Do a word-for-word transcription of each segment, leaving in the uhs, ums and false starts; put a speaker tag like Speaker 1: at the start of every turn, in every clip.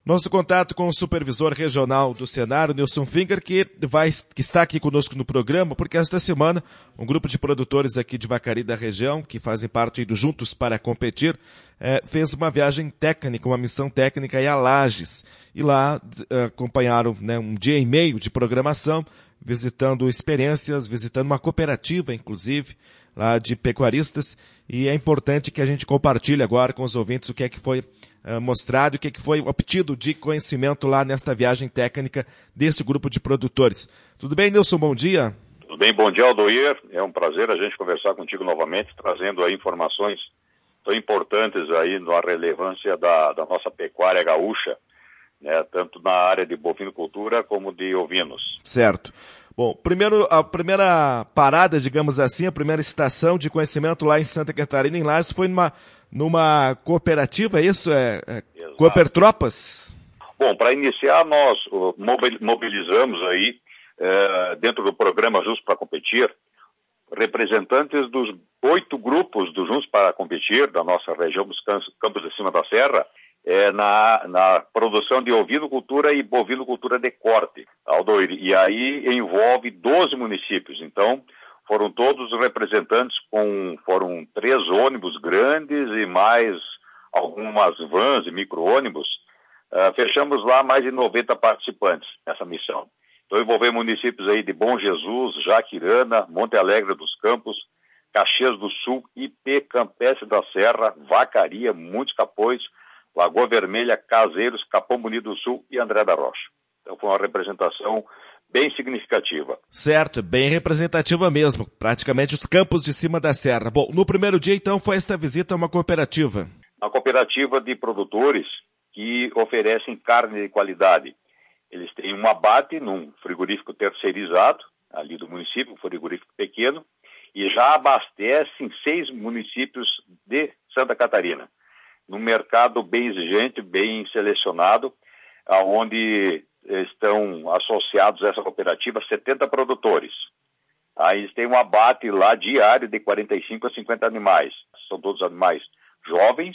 Speaker 1: Nosso contato com o supervisor regional do Senar, Nilson Finger, que, vai, que está aqui conosco no programa, porque esta semana um grupo de produtores aqui de Vacaria da região, que fazem parte do Juntos para Competir, eh, fez uma viagem técnica, uma missão técnica em Lages. E lá eh, acompanharam, né, um dia e meio de programação, visitando experiências, visitando uma cooperativa, inclusive, lá de pecuaristas. E é importante que a gente compartilhe agora com os ouvintes o que é que foi uh, mostrado, o que é que foi obtido de conhecimento lá nesta viagem técnica desse grupo de produtores. Tudo bem, Nilson? Bom dia.
Speaker 2: Tudo bem, bom dia, Aldoir. É um prazer a gente conversar contigo novamente, trazendo aí informações tão importantes aí na relevância da, da nossa pecuária gaúcha, né, tanto na área de bovinocultura como de ovinos.
Speaker 1: Certo. Bom, primeiro, a primeira parada, digamos assim, a primeira estação de conhecimento lá em Santa Catarina, em Lages, foi numa, numa cooperativa, isso? É, é Coopertropas?
Speaker 2: Bom, para iniciar, nós uh, mobilizamos aí, uh, dentro do programa Juntos para Competir, representantes dos oito grupos do Juntos para Competir, da nossa região dos Campos de Cima da Serra, É, na, na produção de ovinocultura e bovinocultura de corte, Aldoir, e aí envolve doze municípios. Então, foram todos representantes, com, foram três ônibus grandes e mais algumas vans e micro-ônibus. Uh, fechamos lá mais de noventa participantes nessa missão. Então, envolveu municípios aí de Bom Jesus, Jaquirana, Monte Alegre dos Campos, Caxias do Sul, Ipê, Campestre da Serra, Vacaria, Muitos Capões, Lagoa Vermelha, Caseiros, Capão Bonito do Sul e André da Rocha. Então foi uma representação bem significativa.
Speaker 1: Certo, bem representativa mesmo, praticamente os campos de cima da serra. Bom, no primeiro dia então foi esta visita a uma cooperativa.
Speaker 2: Uma cooperativa de produtores que oferecem carne de qualidade. Eles têm um abate num frigorífico terceirizado, ali do município, um frigorífico pequeno, e já abastecem seis municípios de Santa Catarina, num mercado bem exigente, bem selecionado, onde estão associados a essa cooperativa setenta produtores. Aí eles têm um abate lá diário de quarenta e cinco a cinquenta animais. São todos animais jovens,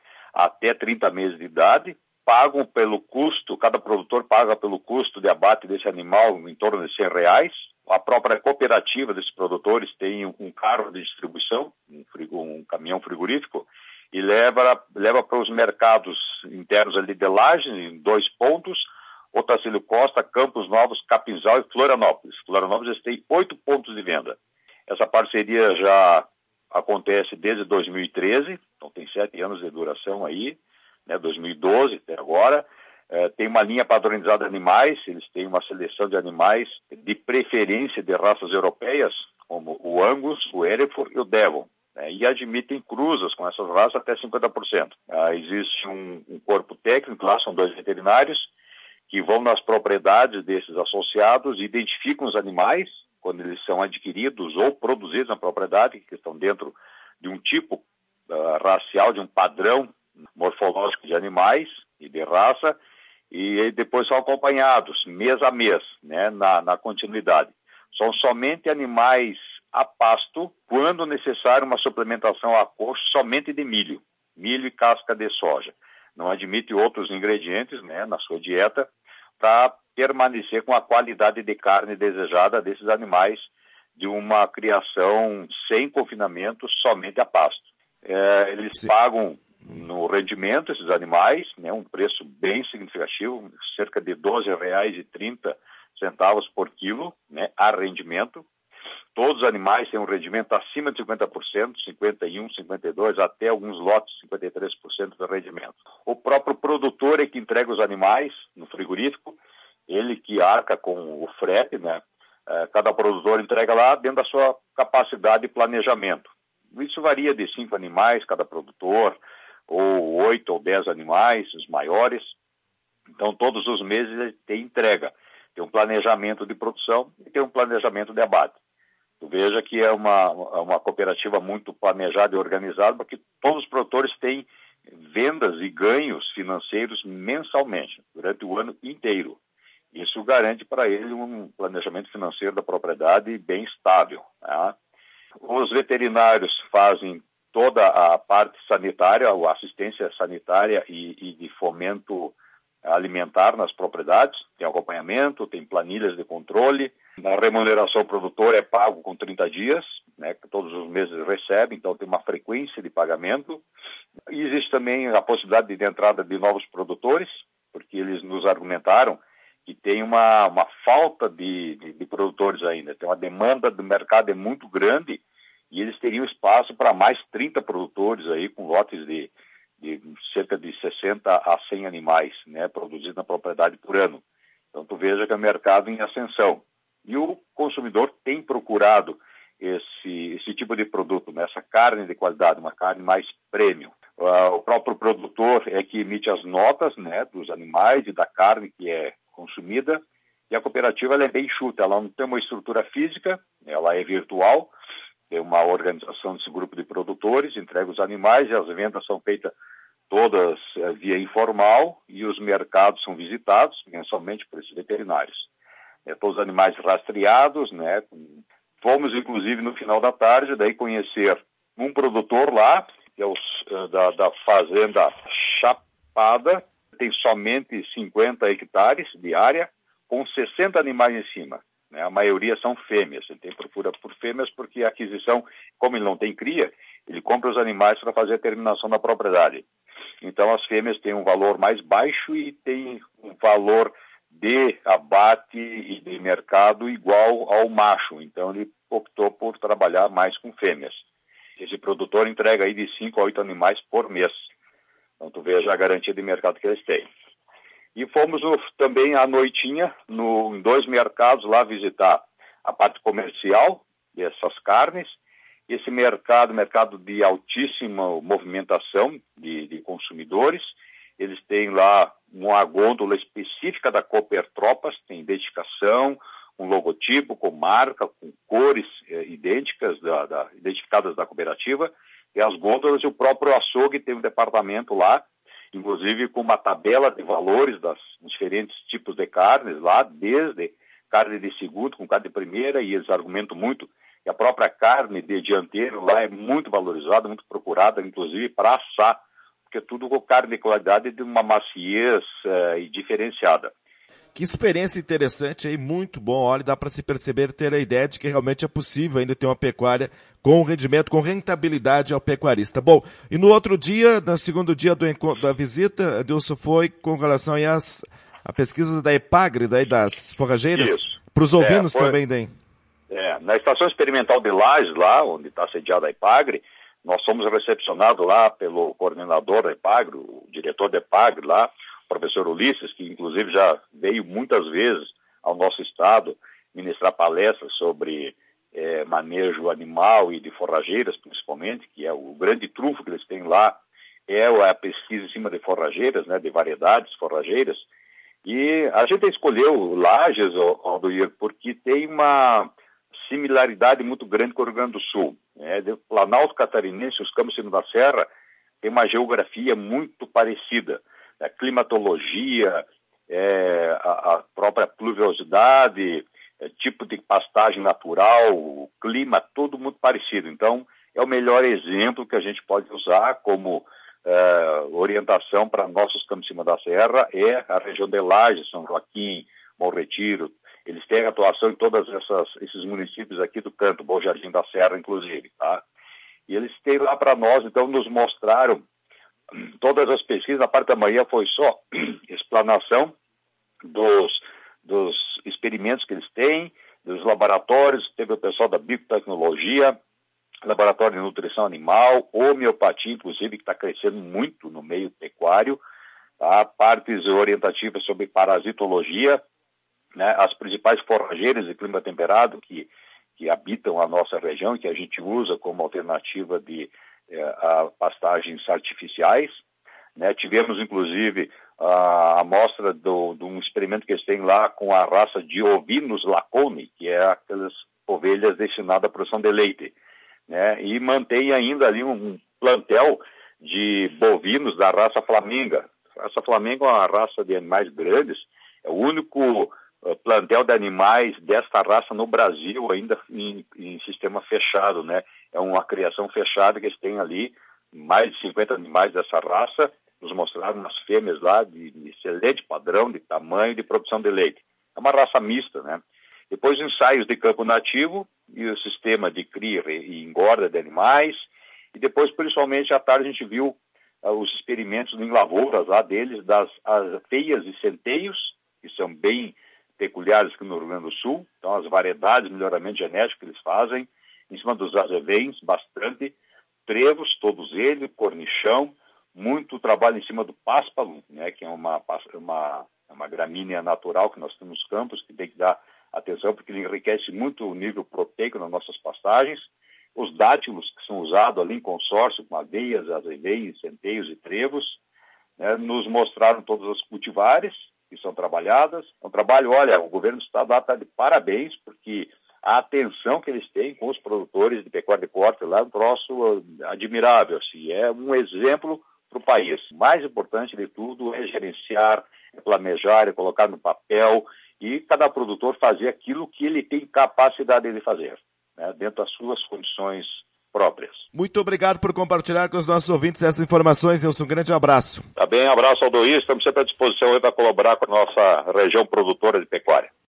Speaker 2: até trinta meses de idade, pagam pelo custo, cada produtor paga pelo custo de abate desse animal em torno de cem reais. A própria cooperativa desses produtores tem um carro de distribuição, um, frigo, um caminhão frigorífico, e leva, leva para os mercados internos ali de Lages, em dois pontos, Otacílio Costa, Campos Novos, Capinzal e Florianópolis. Florianópolis tem oito pontos de venda. Essa parceria já acontece desde dois mil e treze, então tem sete anos de duração aí, né, dois mil e doze até agora. É, tem uma linha padronizada de animais, eles têm uma seleção de animais de preferência de raças europeias, como o Angus, o Hereford e o Devon. É, e admitem cruzas com essas raças até cinquenta por cento. Ah, existe um, um corpo técnico lá, são dois veterinários, que vão nas propriedades desses associados, identificam os animais, quando eles são adquiridos ou produzidos na propriedade, que estão dentro de um tipo uh, racial, de um padrão morfológico de animais e de raça, e depois são acompanhados mês a mês, né, na, na continuidade. São somente animais a pasto, quando necessário uma suplementação a coxo somente de milho, milho e casca de soja. Não admite outros ingredientes, né, na sua dieta, para permanecer com a qualidade de carne desejada desses animais de uma criação sem confinamento, somente a pasto. É, eles Sim. pagam no rendimento esses animais, né, um preço bem significativo, cerca de doze reais e trinta centavos por quilo, né, a rendimento. Todos os animais têm um rendimento acima de cinquenta por cento, cinquenta e um, cinquenta e dois, até alguns lotes, cinquenta e três por cento do rendimento. O próprio produtor é que entrega os animais no frigorífico, ele que arca com o frete, né? Cada produtor entrega lá dentro da sua capacidade de planejamento. Isso varia de cinco animais cada produtor, ou oito ou dez animais, os maiores. Então, todos os meses ele tem entrega. Tem um planejamento de produção e tem um planejamento de abate. Tu veja que é uma, uma cooperativa muito planejada e organizada, porque todos os produtores têm vendas e ganhos financeiros mensalmente, durante o ano inteiro. Isso garante para ele um planejamento financeiro da propriedade bem estável. Né? Os veterinários fazem toda a parte sanitária, a assistência sanitária e, e de fomento alimentar nas propriedades, tem acompanhamento, tem planilhas de controle, a remuneração ao produtor é pago com trinta dias, né, que todos os meses recebe, então tem uma frequência de pagamento. E existe também a possibilidade de entrada de novos produtores, porque eles nos argumentaram que tem uma, uma falta de, de, de produtores ainda, tem uma demanda do mercado é muito grande e eles teriam espaço para mais trinta produtores aí com lotes de, de cerca de sessenta a cem animais, né, produzidos na propriedade por ano. Então tu veja que é um mercado em ascensão. E o consumidor tem procurado esse, esse tipo de produto, né? Essa carne de qualidade, uma carne mais premium. Uh, o próprio produtor é que emite as notas, né, dos animais e da carne que é consumida. E a cooperativa ela é bem enxuta, ela não tem uma estrutura física, ela é virtual, tem uma organização desse grupo de produtores, entrega os animais e as vendas são feitas todas uh, via informal e os mercados são visitados mensalmente por esses veterinários. É, todos os animais rastreados, né? Fomos, inclusive, no final da tarde, daí conhecer um produtor lá, que é os, da, da fazenda Chapada, tem somente cinquenta hectares de área, com sessenta animais em cima, né? A maioria são fêmeas, ele tem procura por fêmeas porque a aquisição, como ele não tem cria, ele compra os animais para fazer a terminação da propriedade. Então as fêmeas têm um valor mais baixo e tem um valor de abate e de mercado igual ao macho, então ele optou por trabalhar mais com fêmeas. Esse produtor entrega aí de cinco a oito animais por mês, então tu veja a garantia de mercado que eles têm. E fomos no, também à noitinha no, em dois mercados lá visitar a parte comercial dessas carnes, esse mercado, mercado de altíssima movimentação de, de consumidores. Eles têm lá uma gôndola específica da Cooper Tropas, tem identificação, um logotipo com marca, com cores eh, idênticas, da, da, identificadas da cooperativa, e as gôndolas e o próprio açougue tem um departamento lá, inclusive com uma tabela de valores das diferentes tipos de carnes lá, desde carne de segundo com carne de primeira, e eles argumentam muito que a própria carne de dianteiro lá é muito valorizada, muito procurada, inclusive para assar, porque tudo com carne de qualidade de uma maciez uh, e diferenciada.
Speaker 1: Que experiência interessante aí, muito bom. Olha, dá para se perceber, ter a ideia de que realmente é possível ainda ter uma pecuária com rendimento, com rentabilidade ao pecuarista. Bom, e no outro dia, no segundo dia do encontro, da visita, Adilson, foi com relação aí às a pesquisa da EPAGRE, daí das forrageiras, para os ovinos é, foi, também, daí.
Speaker 2: É, na Estação Experimental de Lages, lá onde está sediada a EPAGRE, nós fomos recepcionados lá pelo coordenador da EPAGRE, o diretor da EPAGRE lá, o professor Ulisses, que inclusive já veio muitas vezes ao nosso estado ministrar palestras sobre é, manejo animal e de forrageiras, principalmente, que é o grande trunfo que eles têm lá, é a pesquisa em cima de forrageiras, né, de variedades forrageiras. E a gente escolheu Lages, Aldoir, porque tem uma similaridade muito grande com o Rio Grande do Sul. Né? O Planalto Catarinense, os Campos da Serra, tem uma geografia muito parecida. A climatologia, é, a, a própria pluviosidade, é, tipo de pastagem natural, o clima, tudo muito parecido. Então, é o melhor exemplo que a gente pode usar como é, orientação para nossos Campos da Serra, é a região de Lages, São Joaquim, Bom Retiro. Eles têm atuação em todos esses municípios aqui do canto, Bom Jardim da Serra, inclusive, tá? E eles têm lá para nós, então, nos mostraram todas as pesquisas. Na parte da manhã foi só explanação dos, dos experimentos que eles têm, dos laboratórios, teve o pessoal da biotecnologia, laboratório de nutrição animal, homeopatia, inclusive, que está crescendo muito no meio pecuário, tá? Partes orientativas sobre parasitologia, né, as principais forrageiras de clima temperado que, que habitam a nossa região e que a gente usa como alternativa de eh, a pastagens artificiais. Né? Tivemos, inclusive, a amostra de um experimento que eles têm lá com a raça de ovinos Lacone, que é aquelas ovelhas destinadas à produção de leite. Né? E mantém ainda ali um plantel de bovinos da raça Flamenga. A raça Flamenga é uma raça de animais grandes, é o único plantel de animais desta raça no Brasil, ainda em, em sistema fechado, né? É uma criação fechada que eles têm ali, mais de cinquenta animais dessa raça, nos mostraram umas fêmeas lá de, de excelente padrão, de tamanho e de produção de leite. É uma raça mista, né? Depois ensaios de campo nativo e o sistema de cria e engorda de animais. E depois, principalmente, à tarde, a gente viu uh, os experimentos em lavouras lá deles, das as feias e centeios, que são bem peculiares aqui no Rio Grande do Sul. Então, as variedades de melhoramento genético que eles fazem, em cima dos azevens, bastante, trevos, todos eles, cornichão, muito trabalho em cima do páspalo, né, que é uma, uma, uma gramínea natural que nós temos nos campos, que tem que dar atenção, porque ele enriquece muito o nível proteico nas nossas pastagens. Os dátilos, que são usados ali em consórcio com aveias, azevens, centeios e trevos, né, nos mostraram todas as cultivares que são trabalhadas. É um trabalho, olha, o governo do estado está de parabéns, porque a atenção que eles têm com os produtores de pecuária de corte lá é um troço admirável, assim, é um exemplo para o país. O mais importante de tudo é gerenciar, é planejar, é colocar no papel e cada produtor fazer aquilo que ele tem capacidade de fazer, né, dentro das suas condições próprias.
Speaker 1: Muito obrigado por compartilhar com os nossos ouvintes essas informações, Nilson. Um grande abraço.
Speaker 2: Tá bem, um abraço ao Dois, estamos sempre à disposição para colaborar com a nossa região produtora de pecuária.